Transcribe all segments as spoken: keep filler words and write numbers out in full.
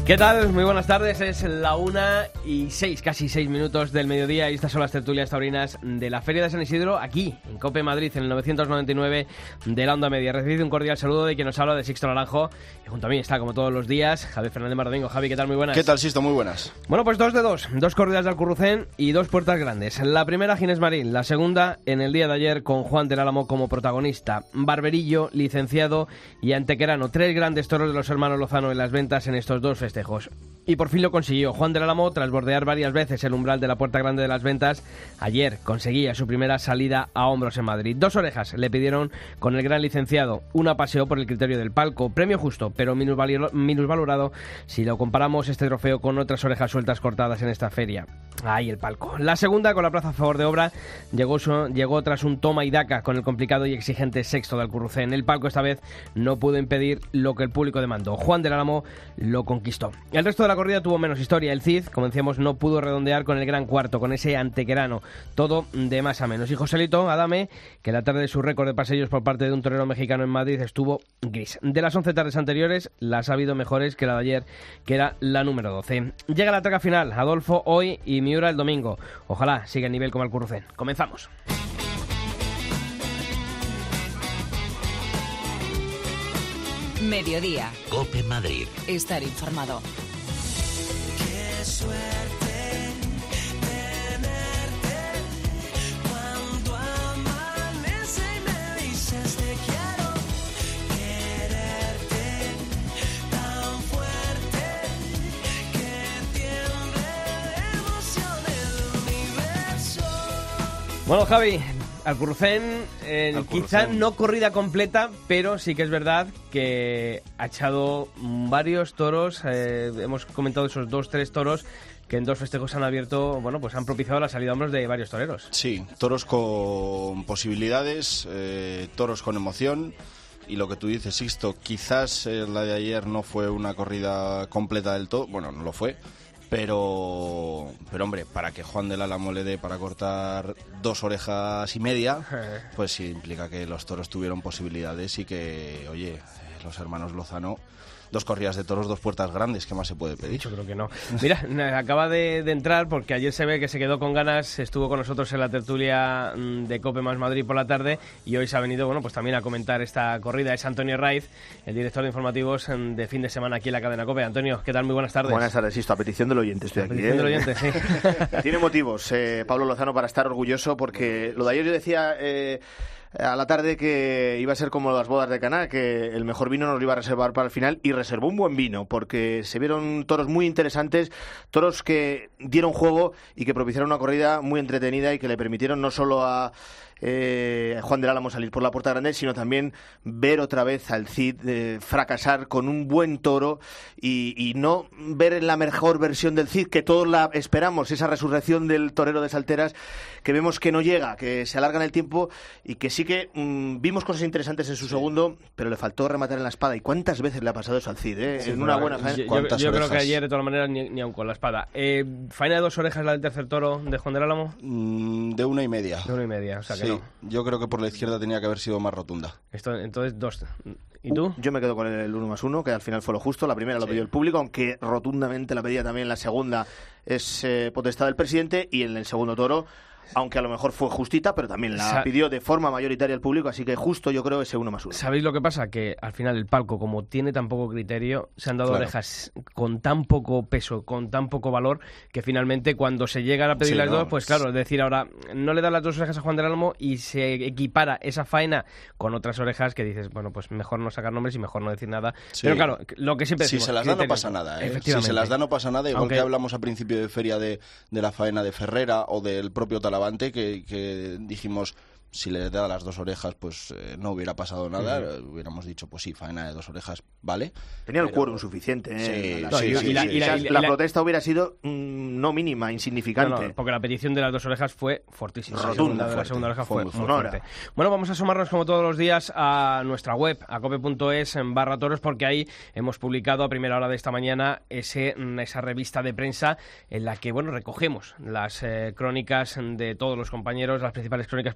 ¿Qué tal? Muy buenas tardes, es la una y seis, casi seis minutos del mediodía y estas son las tertulias taurinas de la Feria de San Isidro, aquí, en COPE Madrid, en el novecientos noventa y nueve de la Onda Media. Recibid un cordial saludo de quien nos habla, de Sixto Naranjo, y junto a mí está, como todos los días, Javier Fernández Mardomingo. Javi, ¿qué tal? Muy buenas. ¿Qué tal, Sixto? Muy buenas. Bueno, pues dos de dos, dos corridas de Alcurrucén y dos puertas grandes. La primera, Ginés Marín, la segunda, en el día de ayer, con Juan del Álamo como protagonista. Barberillo, licenciado y Antequerano, tres grandes toros de los hermanos Lozano en las ventas en estos dos festejos. Y por fin lo consiguió. Juan del Álamo, tras bordear varias veces el umbral de la puerta grande de las ventas, ayer conseguía su primera salida a hombros en Madrid. Dos orejas le pidieron con el gran licenciado. Una paseó por el criterio del palco. Premio justo, pero minusvalorado si lo comparamos este trofeo con otras orejas sueltas cortadas en esta feria. Ahí el palco. La segunda, con la plaza a favor de obra, llegó, su, llegó tras un toma y daca con el complicado y exigente sexto de Alcurrucén. El palco esta vez no pudo impedir lo que el público demandó. Juan del Álamo lo conquistó. El resto de la corrida tuvo menos historia. El Cid, como decíamos, no pudo redondear con el gran cuarto, con ese Antequerano. Todo de más a menos. Y Joselito Adame, que la tarde de su récord de paseos por parte de un torero mexicano en Madrid estuvo gris. De las once tardes anteriores, las ha habido mejores que la de ayer, que era la número doce. Llega la traca final. Adolfo hoy y Miura el domingo. Ojalá siga el nivel como Alcurrucén. Comenzamos. Mediodía. COPE Madrid. Estar informado. Qué suerte tenerte cuando amanece y me dices te quiero, quererte tan fuerte que tiemble de emoción el universo. Bueno, Javi, Alcurrucén, eh, Alcurrucén. quizá no corrida completa, pero sí que es verdad que ha echado varios toros. Eh, hemos comentado esos dos, tres toros que en dos festejos han abierto, bueno, pues han propiciado la salida a hombros de varios toreros. Sí, toros con posibilidades, eh, toros con emoción. Y lo que tú dices, Sixto, quizás eh, la de ayer no fue una corrida completa del todo. Bueno, no lo fue. Pero, pero hombre, para que Juan del Álamo le dé para cortar dos orejas y media, pues sí implica que los toros tuvieron posibilidades y que, oye, los hermanos Lozano, dos corridas de toros, dos puertas grandes, ¿qué más se puede pedir? Yo creo que no. Mira, acaba de, de entrar, porque ayer se ve que se quedó con ganas, estuvo con nosotros en la tertulia de COPE más Madrid por la tarde y hoy se ha venido, bueno, pues también a comentar esta corrida. Es Antonio Raiz, el director de informativos de fin de semana aquí en la cadena COPE. Antonio, ¿qué tal? Muy buenas tardes. Buenas tardes, Sisto. A petición del oyente estoy a aquí. petición ¿eh? del oyente, sí. Tiene motivos, eh, Pablo Lozano, para estar orgulloso, porque lo de ayer yo decía... Eh, a la tarde que iba a ser como las bodas de Caná, que el mejor vino nos lo iba a reservar para el final, y reservó un buen vino, porque se vieron toros muy interesantes, toros que dieron juego y que propiciaron una corrida muy entretenida y que le permitieron no solo a eh, Juan del Álamo salir por la puerta grande, sino también ver otra vez al Cid eh, fracasar con un buen toro y, y no ver en la mejor versión del Cid, que todos la esperamos, esa resurrección del torero de Salteras, que vemos que no llega, que se alarga en el tiempo y que sí que mmm, vimos cosas interesantes en su segundo, pero le faltó rematar en la espada. ¿Y cuántas veces le ha pasado eso al Cid? Eh? Sí, en una buena faena. Yo, yo, yo creo que ayer, de todas maneras, ni, ni aun con la espada. Eh, ¿Faena de dos orejas la del tercer toro de Juan del Álamo? Mm, de una y media. De una y media, o sea que sí, no. Yo creo que por la izquierda tenía que haber sido más rotunda. Esto, entonces, dos. ¿Y tú? Yo me quedo con el uno más uno, que al final fue lo justo. La primera lo Sí. pidió el público, aunque rotundamente la pedía también. La segunda es eh, potestad del presidente, y en el segundo toro, aunque a lo mejor fue justita, pero también la Sa- pidió de forma mayoritaria el público, así que justo yo creo ese uno más uno. ¿Sabéis lo que pasa? Que al final el palco, como tiene tan poco criterio, se han dado Claro. orejas con tan poco peso, con tan poco valor, que finalmente cuando se llegan a pedir Sí, las no, dos, pues es- claro, es decir, ahora no le dan las dos orejas a Juan del Álamo y se equipara esa faena con otras orejas que dices, bueno, pues mejor no sacar nombres y mejor no decir nada. Sí. Pero claro, lo que siempre Si decimos, se las da no criterio. pasa nada, ¿eh? Si Efectivamente. se las da no pasa nada, igual Aunque- que hablamos al principio de feria de, de la faena de Ferrera o del propio Talavante, que, que dijimos, si le da las dos orejas, pues eh, no hubiera pasado nada, uh-huh. Hubiéramos dicho, pues sí, faena de dos orejas, vale. Tenía el Pero- quórum suficiente. ¿eh? Sí, la, no, sí, y- sí, y la- sí. y la- O sea, y la- la y la- protesta hubiera sido mm, no mínima, insignificante. No, no, porque la petición de las dos orejas fue fortísima. Rotunda, la segunda, la fuerte. segunda oreja Fue fue, muy muy fuerte. fuerte. Bueno, vamos a asomarnos como todos los días a nuestra web, a cope punto es en barra toros, porque ahí hemos publicado a primera hora de esta mañana ese, esa revista de prensa en la que, bueno, recogemos las eh, crónicas de todos los compañeros, las principales crónicas publicadas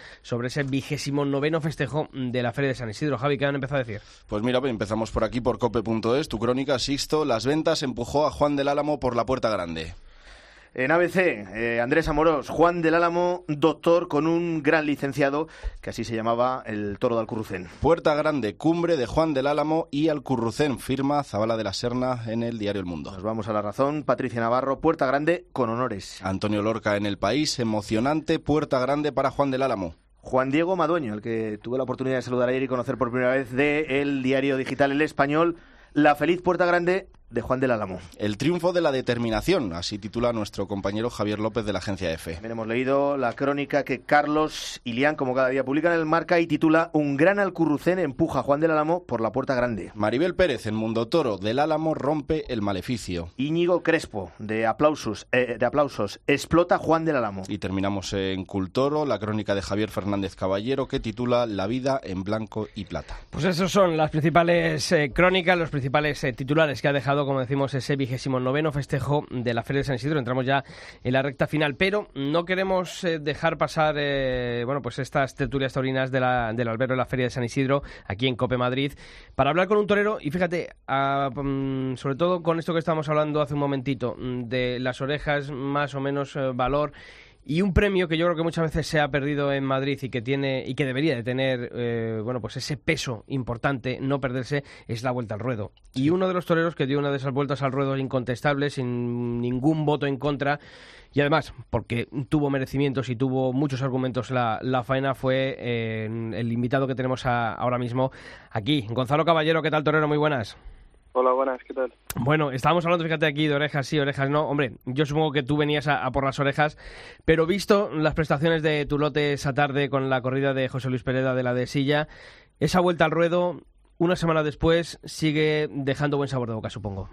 sobre ese vigésimo noveno festejo de la Feria de San Isidro. Javi, ¿qué han empezado a decir? Pues mira, empezamos por aquí, por cope punto es, tu crónica, Sixto. Las ventas empujó a Juan del Álamo por la puerta grande. En A B C, eh, Andrés Amorós, Juan del Álamo, doctor con un gran licenciado, que así se llamaba el toro de Alcurrucén. Puerta grande, cumbre de Juan del Álamo y Alcurrucén, firma Zabala de la Serna en el diario El Mundo. Nos vamos a La Razón, Patricia Navarro, puerta grande con honores. Antonio Lorca en El País, emocionante puerta grande para Juan del Álamo. Juan Diego Madueño, el que tuve la oportunidad de saludar ayer y conocer por primera vez de el diario digital El Español, la feliz puerta grande de Juan del Álamo. El triunfo de la determinación, así titula nuestro compañero Javier López de la agencia EFE. También hemos leído la crónica que Carlos y Lián, como cada día, publican en el Marca y titula Un gran Alcurrucén empuja a Juan del Álamo por la puerta grande. Maribel Pérez en Mundo Toro, del Álamo rompe el maleficio. Íñigo Crespo, de aplausos, eh, de aplausos, explota Juan del Álamo. Y terminamos en Cultoro, la crónica de Javier Fernández Caballero, que titula La vida en blanco y plata. Pues esos son las principales eh, crónicas, los principales eh, titulares que ha dejado, como decimos, ese vigésimo noveno festejo de la Feria de San Isidro. Entramos ya en la recta final, pero no queremos eh, dejar pasar eh, bueno, pues estas tertulias taurinas de la, del albero de la Feria de San Isidro, aquí en Cope Madrid, para hablar con un torero. Y fíjate, a, um, sobre todo con esto que estábamos hablando hace un momentito, de las orejas, más o menos eh, valor, y un premio que yo creo que muchas veces se ha perdido en Madrid y que tiene y que debería de tener eh, bueno, pues ese peso importante, no perderse, es la vuelta al ruedo. Y uno de los toreros que dio una de esas vueltas al ruedo incontestable, sin ningún voto en contra, y además porque tuvo merecimientos y tuvo muchos argumentos la, la faena, fue eh, el invitado que tenemos a, ahora mismo aquí, Gonzalo Caballero. ¿Qué tal, torero? Muy buenas. Hola, buenas, ¿qué tal? Bueno, estábamos hablando, fíjate, aquí de orejas sí, orejas no. Hombre, yo supongo que tú venías a, a por las orejas, pero visto las prestaciones de tu lote esa tarde con la corrida de José Luis Pereda de la de Silla, esa vuelta al ruedo, una semana después, sigue dejando buen sabor de boca, supongo.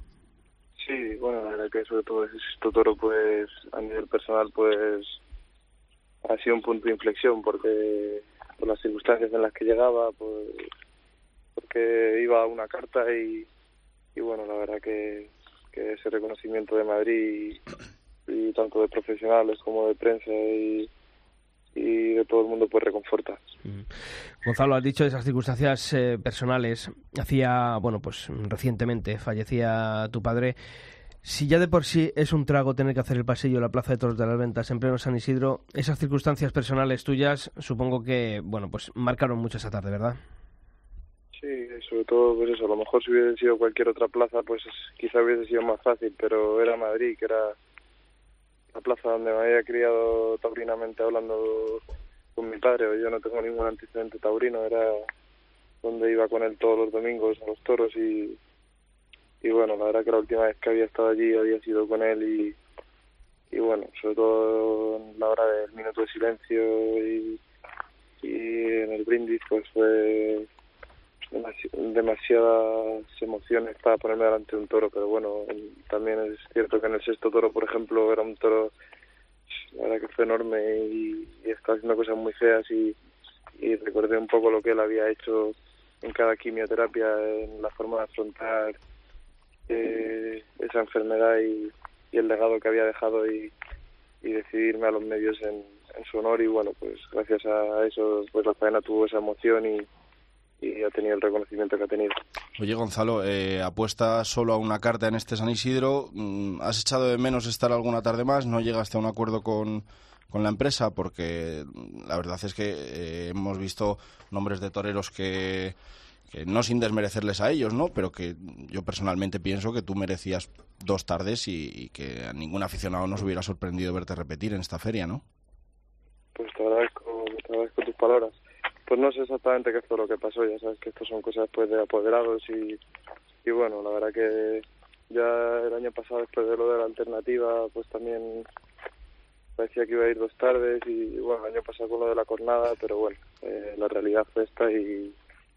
Sí, bueno, la verdad que sobre todo este toro, pues, a nivel personal, pues, ha sido un punto de inflexión, porque por las circunstancias en las que llegaba, pues, porque iba a una carta y y bueno, la verdad que, que ese reconocimiento de Madrid y, y tanto de profesionales como de prensa y, y de todo el mundo pues reconforta. Gonzalo, has dicho de esas circunstancias eh, personales. Hacía, bueno, pues recientemente fallecía tu padre. Si ya de por sí es un trago tener que hacer el pasillo en la Plaza de Toros de las Ventas en pleno San Isidro, esas circunstancias personales tuyas supongo que, bueno, pues marcaron mucho esa tarde, ¿verdad? Sí, sobre todo, pues eso, a lo mejor si hubiese sido cualquier otra plaza, pues quizá hubiese sido más fácil, pero era Madrid, que era la plaza donde me había criado taurinamente hablando con mi padre. Yo no tengo ningún antecedente taurino, era donde iba con él todos los domingos a los toros y, y bueno, la verdad que la última vez que había estado allí había sido con él y, y bueno, sobre todo en la hora del minuto de silencio y, y en el brindis, pues fue demasiadas emociones para ponerme delante de un toro, pero bueno, también es cierto que en el sexto toro, por ejemplo, era un toro, la verdad que fue enorme y, y estaba haciendo cosas muy feas y, y recordé un poco lo que él había hecho en cada quimioterapia, en la forma de afrontar eh, esa enfermedad y, y el legado que había dejado y, y decidirme a los medios en, en su honor y bueno, pues gracias a eso pues la faena tuvo esa emoción y y ha tenido el reconocimiento que ha tenido. Oye, Gonzalo, eh, apuesta solo a una carta en este San Isidro. ¿Has echado de menos estar alguna tarde más? ¿No llegaste a un acuerdo con, con la empresa? Porque la verdad es que eh, hemos visto nombres de toreros que, que, no sin desmerecerles a ellos, ¿no? Pero que yo personalmente pienso que tú merecías dos tardes y, y que a ningún aficionado nos hubiera sorprendido verte repetir en esta feria, ¿no? Pues te agradezco, te agradezco tus palabras. Pues no sé exactamente qué fue lo que pasó, ya sabes que esto son cosas pues de apoderados y, y bueno, la verdad que ya el año pasado después de lo de la alternativa pues también parecía que iba a ir dos tardes y bueno, el año pasado con lo de la cornada, pero bueno, eh, la realidad fue esta y,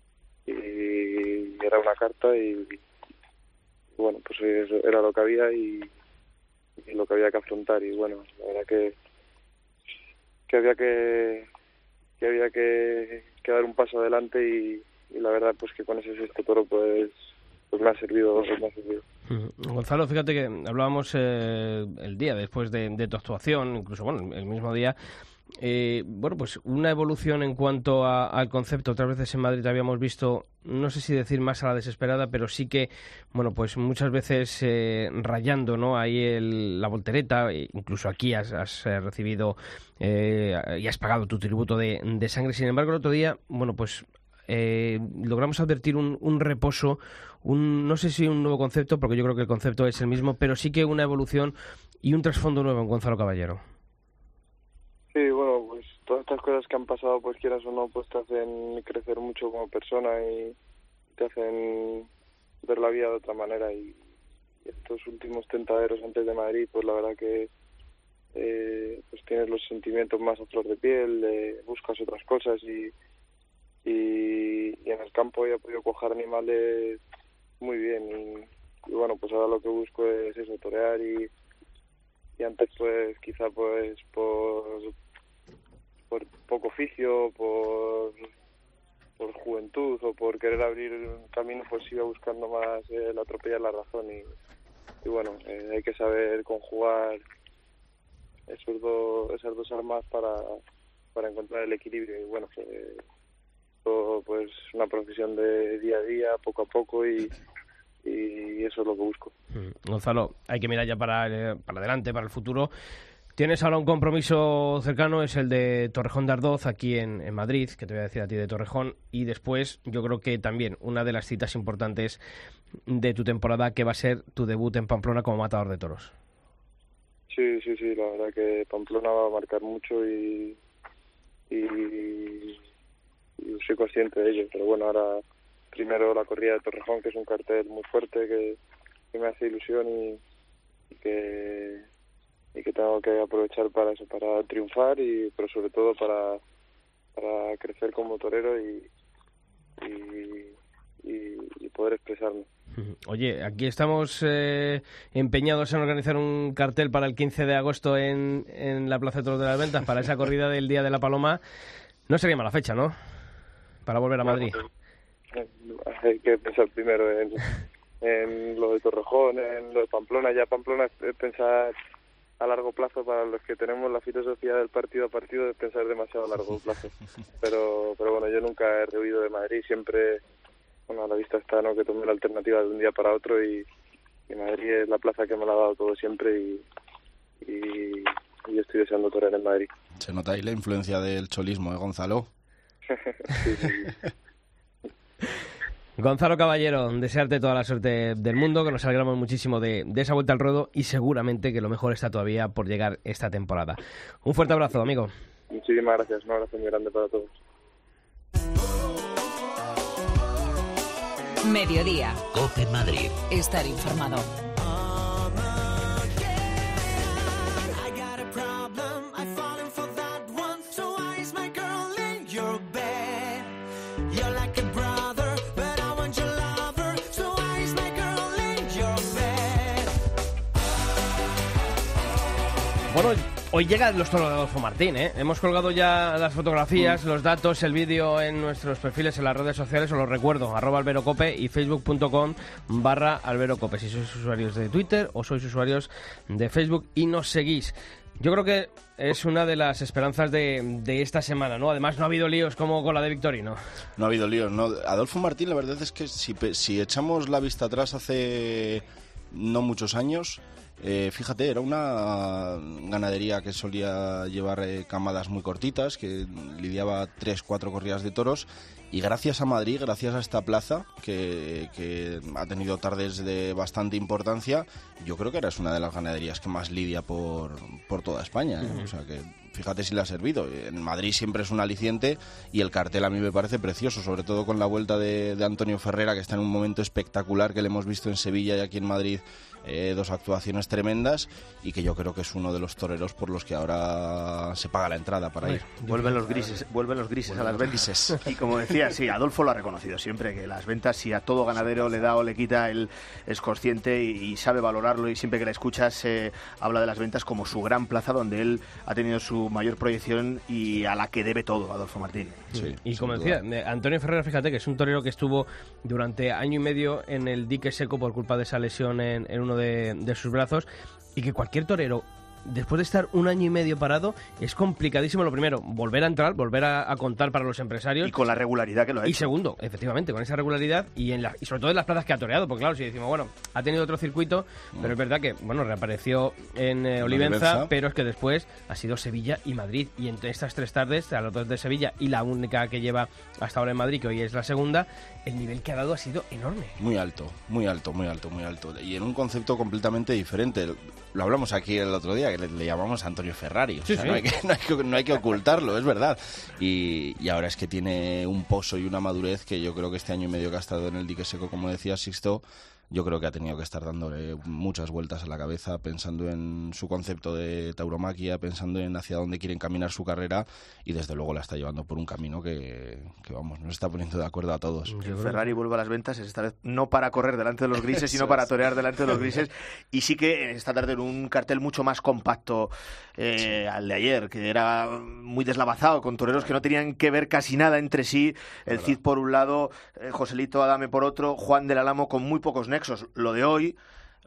y era una carta y, y bueno, pues eso era lo que había y, y lo que había que afrontar y bueno, la verdad que, que había que que había que, que dar un paso adelante y, y la verdad pues que con ese sexto toro pues, pues me ha servido, me ha servido. Gonzalo, fíjate que hablábamos eh, el día después de, de tu actuación, incluso bueno, el mismo día. Eh, bueno, pues una evolución en cuanto a, al concepto. Otras veces en Madrid habíamos visto, no sé si decir más a la desesperada, pero sí que, bueno, pues muchas veces eh, rayando, ¿no? Ahí el, la voltereta, incluso aquí has, has eh, recibido eh, y has pagado tu tributo de, de sangre. Sin embargo, el otro día, bueno, pues eh, logramos advertir un, un reposo, un, no sé si un nuevo concepto, porque yo creo que el concepto es el mismo, pero sí que una evolución y un trasfondo nuevo en Gonzalo Caballero. Sí, bueno, pues todas estas cosas que han pasado, pues quieras o no, pues te hacen crecer mucho como persona y te hacen ver la vida de otra manera. Y estos últimos tentaderos antes de Madrid, pues la verdad que eh, pues tienes los sentimientos más a flor de piel, eh, buscas otras cosas y, y, y en el campo he podido coger animales muy bien. Y, y bueno, pues ahora lo que busco es eso, torear y, y antes pues quizá pues por... por poco oficio, por, por juventud o por querer abrir un camino, pues iba buscando más eh, la atropellar la razón y, y bueno, eh, hay que saber conjugar esos dos, esas dos armas para, para encontrar el equilibrio y bueno, pues, todo, pues una profesión de día a día, poco a poco y, y eso es lo que busco. Gonzalo, hay que mirar ya para, para adelante, para el futuro. Tienes ahora un compromiso cercano, es el de Torrejón de Ardoz, aquí en, en Madrid, que te voy a decir a ti de Torrejón, y después yo creo que también una de las citas importantes de tu temporada, que va a ser tu debut en Pamplona como matador de toros. Sí, sí, sí, la verdad que Pamplona va a marcar mucho y, y, y soy consciente de ello, pero bueno, ahora primero la corrida de Torrejón, que es un cartel muy fuerte, que, que me hace ilusión y, y que... y que tengo que aprovechar para eso, para triunfar y pero sobre todo para para crecer como torero y y, y, y poder expresarme. Oye, aquí estamos eh, empeñados en organizar un cartel para el quince de agosto en, en la Plaza de Toros de las Ventas para esa corrida del Día de la Paloma. No sería mala fecha, ¿no? Para volver a Madrid. Hay que pensar primero en, en lo de Torrejón, en lo de Pamplona. Ya Pamplona es pensar a largo plazo para los que tenemos la filosofía del partido a partido de pensar demasiado a largo plazo. Pero pero bueno, yo nunca he rehuido de Madrid, siempre, bueno, a la vista está, ¿no?, que tomé la alternativa de un día para otro y, y Madrid es la plaza que me la ha dado todo siempre y, y, y estoy deseando torear en Madrid. Se nota ahí la influencia del cholismo, ¿eh, Gonzalo? Sí, sí, sí. Gonzalo Caballero, desearte toda la suerte del mundo, que nos alegramos muchísimo de, de esa vuelta al ruedo y seguramente que lo mejor está todavía por llegar esta temporada. Un fuerte abrazo, amigo. Muchísimas gracias, un abrazo muy grande para todos. Mediodía. COPE Madrid. Estar informado. Bueno, hoy llegan los toros de Adolfo Martín, ¿eh? Hemos colgado ya las fotografías, los datos, el vídeo en nuestros perfiles en las redes sociales, os lo recuerdo, arroba alberocope y facebook.com barra alberocope, si sois usuarios de Twitter o sois usuarios de Facebook y nos seguís. Yo creo que es una de las esperanzas de, de esta semana, ¿no? Además, no ha habido líos como con la de Victorino. No ha habido líos, ¿no? Adolfo Martín, la verdad es que si, si echamos la vista atrás hace no muchos años... Eh, fíjate, era una ganadería que solía llevar eh, camadas muy cortitas, que lidiaba tres, cuatro corridas de toros, y gracias a Madrid, gracias a esta plaza, que, que ha tenido tardes de bastante importancia, yo creo que ahora es una de las ganaderías que más lidia por, por toda España, ¿eh? Uh-huh. O sea que fíjate si le ha servido. En Madrid siempre es un aliciente y el cartel a mí me parece precioso, sobre todo con la vuelta de, de Antonio Ferrera, que está en un momento espectacular, que le hemos visto en Sevilla y aquí en Madrid. Eh, dos actuaciones tremendas y que yo creo que es uno de los toreros por los que ahora se paga la entrada para ir. Vuelven los grises, vuelven los grises vuelven a las ventas. Y como decía así. Adolfo lo ha reconocido siempre, que las ventas, si a todo ganadero le da o le quita, él es consciente y, y sabe valorarlo, y siempre que la escuchas eh, habla de las ventas como su gran plaza donde él ha tenido su mayor proyección y a la que debe todo, Adolfo Martín. Sí, y como decía, Antonio Ferrera, fíjate que es un torero que estuvo durante año y medio en el dique seco por culpa de esa lesión en, en uno de, de sus brazos, y que cualquier torero, después de estar un año y medio parado, es complicadísimo, lo primero, volver a entrar, volver a, a contar para los empresarios. Y con la regularidad que lo ha hecho. Y segundo, efectivamente, con esa regularidad y, en la, y sobre todo en las plazas que ha toreado, porque claro, si decimos, bueno, ha tenido otro circuito, mm. pero es verdad que, bueno, reapareció en eh, Olivenza, Olivenza, pero es que después ha sido Sevilla y Madrid, y entre estas tres tardes, a los dos de Sevilla y la única que lleva hasta ahora en Madrid, que hoy es la segunda, el nivel que ha dado ha sido enorme. Muy alto, muy alto, muy alto, muy alto. Y en un concepto completamente diferente. Lo hablamos aquí el otro día, que le, le llamamos a Antonio Ferrari. O sí, sea, sí. No, hay que, no, hay que, no hay que ocultarlo, es verdad. Y, y ahora es que tiene un pozo y una madurez que yo creo que este año y medio que ha estado en el dique seco, como decía Sixto, yo creo que ha tenido que estar dándole muchas vueltas a la cabeza, pensando en su concepto de tauromaquia, pensando en hacia dónde quiere encaminar su carrera, y desde luego la está llevando por un camino que, que vamos, nos está poniendo de acuerdo a todos. Que Ferrari vuelve a las ventas, esta vez no para correr delante de los grises, sino para torear delante de los grises, y sí que esta tarde en un cartel mucho más compacto eh, sí. al de ayer, que era muy deslavazado, con toreros que no tenían que ver casi nada entre sí, el Cid por un lado, eh, Joselito Adame por otro, Juan del Álamo con muy pocos nexos. Lo de hoy,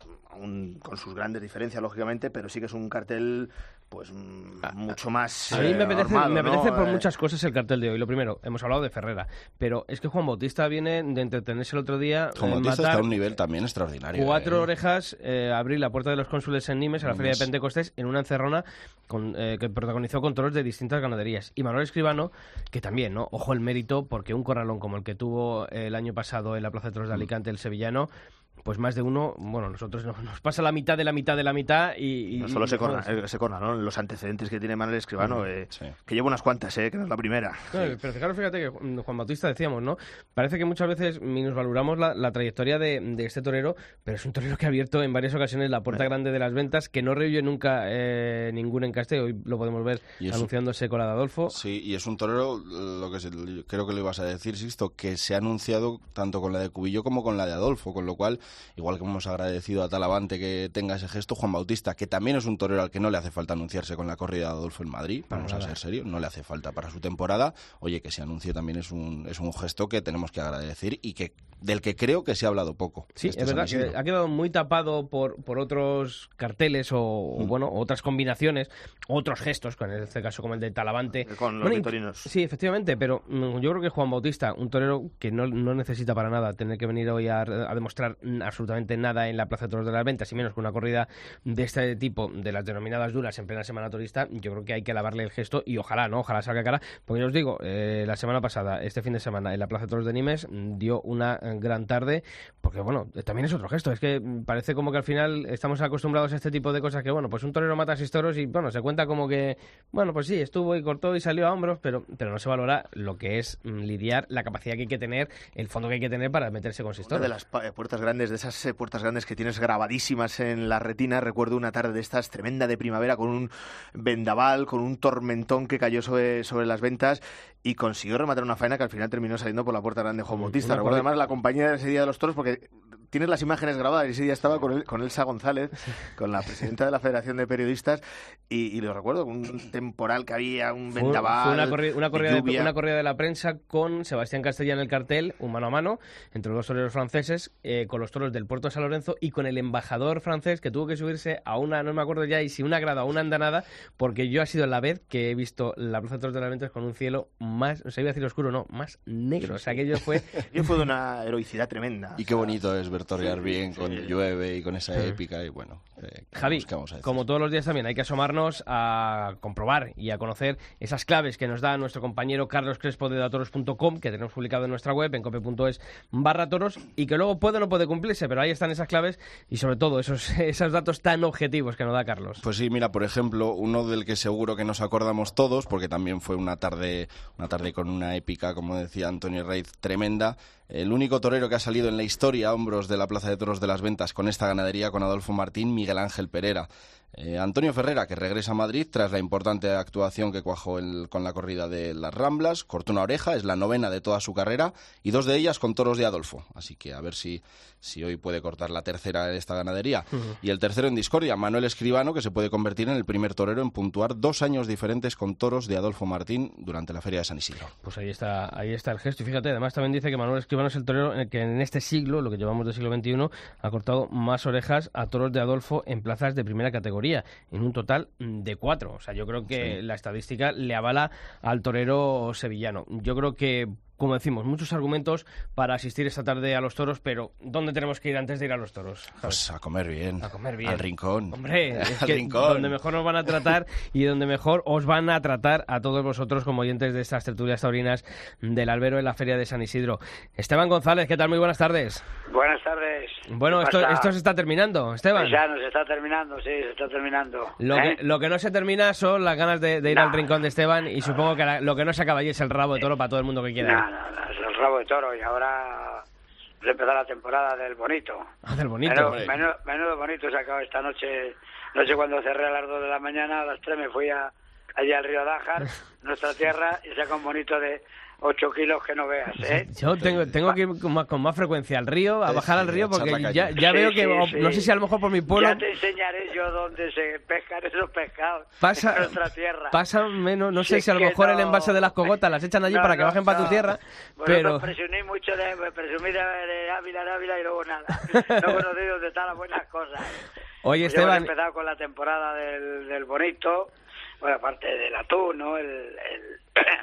aún con sus grandes diferencias, lógicamente, pero sí que es un cartel pues mucho más a mí me apetece, armado, me apetece ¿no? por eh... muchas cosas el cartel de hoy. Lo primero, hemos hablado de Ferrera, pero es que Juan Bautista viene de entretenerse el otro día. Juan eh, Bautista matar está a un nivel también extraordinario. Cuatro eh. orejas, eh, abrir la puerta de los cónsules en Nimes a la Feria de Pentecostés en una encerrona con, eh, que protagonizó con toros de distintas ganaderías. Y Manuel Escribano, que también, ¿no? Ojo el mérito, porque un corralón como el que tuvo el año pasado en la Plaza de Toros de Alicante, el sevillano, pues más de uno, bueno, nosotros nos, nos pasa la mitad de la mitad de la mitad y... y no solo y, se corna, eh, se corna, ¿no? Los antecedentes que tiene Manuel Escribano, eh, sí. que lleva unas cuantas, eh, que no es la primera. No, sí. Pero fijaros, fíjate que Juan Bautista, decíamos, ¿no? Parece que muchas veces minusvaloramos la, la trayectoria de, de este torero, pero es un torero que ha abierto en varias ocasiones la puerta eh. grande de las ventas, que no rehuye nunca eh, ningún encaste. Hoy lo podemos ver anunciándose un... con la de Adolfo. Sí, y es un torero, lo que se, creo que lo ibas a decir, Sixto, que se ha anunciado tanto con la de Cubillo como con la de Adolfo, con lo cual, igual que hemos agradecido a Talavante que tenga ese gesto, Juan Bautista, que también es un torero al que no le hace falta anunciarse con la corrida de Adolfo en Madrid, vamos a ser serios, no le hace falta para su temporada. Oye, que se anuncie también es un, es un gesto que tenemos que agradecer y que del que creo que se ha hablado poco. Sí, este es verdad que ha quedado muy tapado por, por otros carteles o, mm. o bueno, otras combinaciones, otros gestos, con en este caso como el de Talavante. Con los bueno, vitorinos. Sí, efectivamente, pero mm, yo creo que Juan Bautista, un torero que no, no necesita para nada tener que venir hoy a, a demostrar absolutamente nada en la Plaza de Toros de las Ventas, y menos que una corrida de este tipo, de las denominadas duras en plena semana turista, yo creo que hay que alabarle el gesto y ojalá, ¿no? Ojalá salga cara, porque yo os digo, eh, la semana pasada, este fin de semana, en la Plaza de Toros de Nimes, dio una gran tarde, porque bueno, también es otro gesto, es que parece como que al final estamos acostumbrados a este tipo de cosas que, bueno, pues un torero mata a seis toros y, bueno, se cuenta como que, bueno, pues sí, estuvo y cortó y salió a hombros, pero, pero no se valora lo que es mm, lidiar, la capacidad que hay que tener, el fondo que hay que tener para meterse con seis toros. Una de las eh, puertas grandes, de esas eh, puertas grandes que tienes grabadísimas en la retina, recuerdo una tarde de estas tremenda de primavera con un vendaval, con un tormentón que cayó sobre, sobre las ventas y consiguió rematar una faena que al final terminó saliendo por la puerta grande Juan Bautista. Recuerdo además la compañía de ese día de los toros, porque tienes las imágenes grabadas y ese día estaba con, el, con Elsa González, con la presidenta de la Federación de Periodistas, y, y lo recuerdo, un temporal que había, un vendaval, fue, fue una, corri una, corrida de, de, una corrida de la prensa con Sebastián Castellán en el cartel, un mano a mano, entre los dos toreros franceses, eh, con los toros del Puerto de San Lorenzo y con el embajador francés que tuvo que subirse a una, no me acuerdo ya, y si una grada o una andanada, porque yo ha sido la vez que he visto la Plaza de Toros de las Ventas con un cielo más, no sé, iba a decir oscuro, no, más negro. O sea, aquello fue... Y fue de una heroicidad tremenda. Y qué bonito es ver torear bien, con sí. llueve y con esa sí. épica, y bueno... Eh, Javi, vamos a como todos los días también hay que asomarnos a comprobar y a conocer esas claves que nos da nuestro compañero Carlos Crespo de datoros punto com, que tenemos publicado en nuestra web, en cope punto es barra toros, y que luego puede o no puede cumplirse, pero ahí están esas claves y sobre todo esos, esos datos tan objetivos que nos da Carlos. Pues sí, mira, por ejemplo, uno del que seguro que nos acordamos todos, porque también fue una tarde, una tarde con una épica, como decía Antonio Reiz, tremenda. El único torero que ha salido en la historia a hombros de la Plaza de Toros de las Ventas con esta ganadería, con Adolfo Martín, Miguel Miguel Ángel Pereira. Eh, Antonio Ferrera, que regresa a Madrid tras la importante actuación que cuajó el, con la corrida de las Ramblas, cortó una oreja, es la novena de toda su carrera y dos de ellas con toros de Adolfo, así que a ver si, si hoy puede cortar la tercera de esta ganadería. Uh-huh. Y el tercero en discordia, Manuel Escribano, que se puede convertir en el primer torero en puntuar dos años diferentes con toros de Adolfo Martín durante la Feria de San Isidro. Pues ahí está, ahí está el gesto, y fíjate, además también dice que Manuel Escribano es el torero en el que en este siglo, lo que llevamos del siglo veintiuno, ha cortado más orejas a toros de Adolfo en plazas de primera categoría, en un total de cuatro. O sea, yo creo que sí, la estadística le avala al torero sevillano. Yo creo que, como decimos, muchos argumentos para asistir esta tarde a los toros, pero ¿dónde tenemos que ir antes de ir a los toros? ¿Sabes? Pues a comer bien. A comer bien. Al rincón. Hombre, es al que rincón. Donde mejor nos van a tratar y donde mejor os van a tratar a todos vosotros como oyentes de estas tertulias taurinas del Albero en la Feria de San Isidro. Esteban González, ¿qué tal? Muy buenas tardes. Buenas tardes. Bueno, esto, esto se está terminando, Esteban. Ya nos está terminando, sí, se está terminando. Lo, ¿eh? que, lo que no se termina son las ganas de, de ir no, al rincón de Esteban y supongo que la, lo que no se acaba allí es el rabo de toro para todo el mundo que quiera. No, no, no, es el rabo de toro y ahora se empezó la temporada del bonito. Ah, del bonito. Menudo, menudo, menudo bonito se acabó esta noche. Noche cuando cerré a las dos de la mañana, a las tres me fui a, allí al río Dájar, nuestra tierra, y saca un bonito de ocho kilos que no veas, ¿eh? Yo tengo, tengo que ir con más, con más frecuencia al río, a bajar al río, porque ya, ya sí, veo que, sí, sí. no sé si a lo mejor por mi pueblo... Ya te enseñaré yo dónde se pescan esos pescados pasa, en nuestra tierra. Pasa menos, no sí, sé si a lo mejor no... el envase de las cogotas las echan allí no, para que no, bajen no. para tu tierra, Bueno, pero... presumí mucho de, presumí de, de Ávila, de Ávila y luego nada. No conocí dónde están las buenas cosas. Oye, pues Esteban... hemos empezado con la temporada del, del bonito, bueno, aparte del atún, ¿no? El... el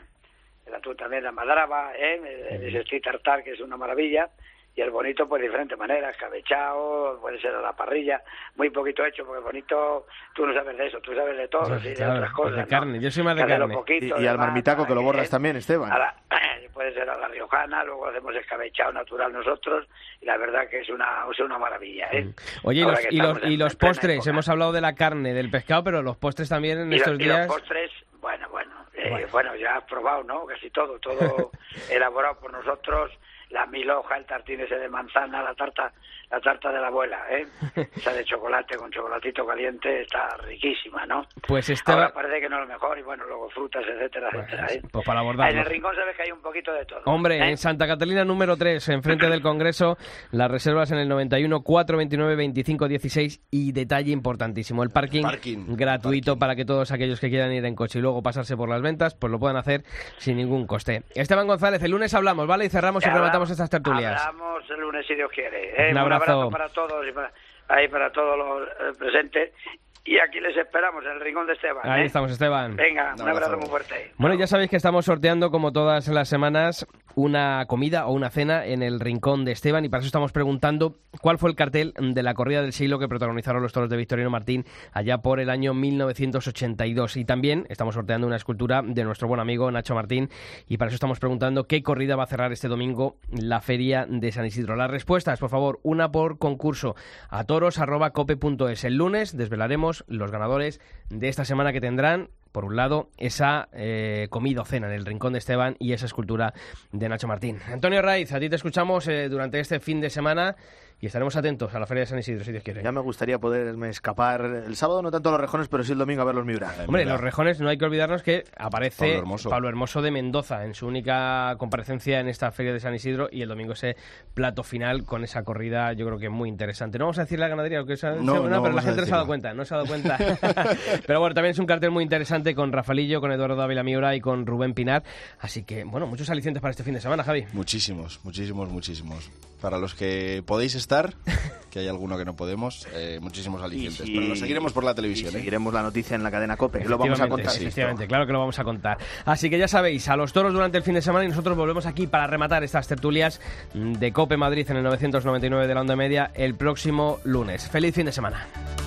el atún también la madraba, ¿eh? el, el street tartar, que es una maravilla, y el bonito pues de diferentes maneras, cabechao, puede ser a la parrilla, muy poquito hecho, porque el bonito, tú no sabes de eso, tú sabes de todo, pues, y claro, de otras cosas, de ¿no? carne, yo soy más de Hace carne. Poquito, y, y al marmitaco más, que lo bordas ¿eh? también, Esteban. A la, puede ser a la riojana, luego hacemos escabechado natural nosotros, y la verdad que es una, es una maravilla, ¿eh? Oye, y los, y los, y los postres, época. Hemos hablado de la carne, del pescado, pero los postres también en y estos los, días... Y los postres, bueno, bueno, eh, bueno. bueno, ya has probado, ¿no? Casi todo, todo elaborado por nosotros, la milhoja, el tartín ese de manzana, la tarta, la tarta de la abuela, ¿eh? Esa de chocolate con chocolatito caliente está riquísima, ¿no? Pues Esteban... Ahora parece que no es lo mejor, y bueno, luego frutas, etcétera, pues, etcétera, ¿eh? Pues para abordarlo. En el rincón sabes que hay un poquito de todo. Hombre, ¿eh? en Santa Catalina número tres, enfrente del Congreso, las reservas en el noventa y uno, cuatro veintinueve, veinticinco dieciséis y detalle importantísimo, el parking, parking gratuito parking. Para que todos aquellos que quieran ir en coche y luego pasarse por las ventas, pues lo puedan hacer sin ningún coste. Esteban González, el lunes hablamos, ¿vale? Y cerramos y rematamos estas tertulias. Hablamos el lunes si Dios quiere. ¿eh? Un abrazo. Un abrazo para todos y para, ahí para todos los eh, presentes. Y aquí les esperamos en el rincón de Esteban. Ahí ¿eh? estamos, Esteban. Venga, un, un abrazo muy fuerte. Bueno, ya sabéis que estamos sorteando, como todas las semanas, una comida o una cena en el rincón de Esteban, y para eso estamos preguntando cuál fue el cartel de la corrida del siglo que protagonizaron los toros de Victorino Martín allá por el año mil novecientos ochenta y dos. Y también estamos sorteando una escultura de nuestro buen amigo Nacho Martín, y para eso estamos preguntando qué corrida va a cerrar este domingo la Feria de San Isidro. Las respuestas, por favor, una por concurso a toros arroba cope punto es. El lunes desvelaremos los ganadores de esta semana, que tendrán, por un lado, esa eh, comida o cena en el rincón de Esteban y esa escultura de Nacho Martín. Antonio Raiz, a ti te escuchamos eh, durante este fin de semana y estaremos atentos a la Feria de San Isidro, si Dios quiere. Ya me gustaría poderme escapar el sábado, no tanto a los Rejones, pero sí el domingo a ver los Miura. Hombre, los Rejones, no hay que olvidarnos que aparece Pablo Hermoso. Pablo Hermoso de Mendoza en su única comparecencia en esta Feria de San Isidro, y el domingo ese plato final con esa corrida, yo creo que muy interesante. No vamos a decir la ganadería, lo que es, no, no, no pero la gente no se ha dado decirlo. cuenta, no se ha dado cuenta. Pero bueno, también es un cartel muy interesante con Rafaelillo, con Eduardo Dávila Miura y con Rubén Pinar. Así que, bueno, muchos alicientes para este fin de semana, Javi. Muchísimos, muchísimos, muchísimos. Para los que podéis estar, que hay alguno que no podemos, eh, muchísimos alicientes. Y, Pero lo seguiremos por la televisión. Y ¿eh? seguiremos la noticia en la cadena COPE, que lo vamos a contar. Sí, efectivamente, claro que lo vamos a contar. Así que ya sabéis, a los toros durante el fin de semana, y nosotros volvemos aquí para rematar estas tertulias de COPE Madrid en el novecientos noventa y nueve de la onda media el próximo lunes. ¡Feliz fin de semana!